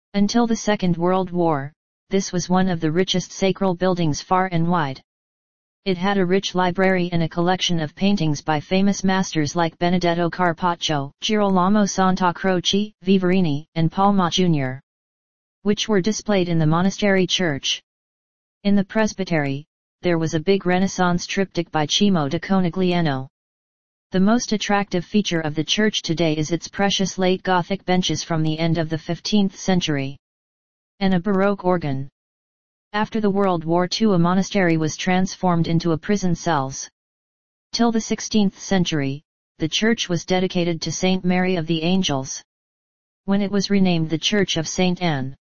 Until the Second World War, this was one of the richest sacral buildings far and wide. It had a rich library and a collection of paintings by famous masters like Benedetto Carpaccio, Girolamo Santa Croce, Vivarini, and Palma Jr., which were displayed in the monastery church. In the presbytery, there was a big Renaissance triptych by Cimo da Conegliano. The most attractive feature of the church today is its precious late Gothic benches from the end of the 15th century, and a Baroque organ. After the World War II, a monastery was transformed into a prison cells. Till the 16th century, the church was dedicated to Saint Mary of the Angels, when it was renamed the Church of Saint Anne.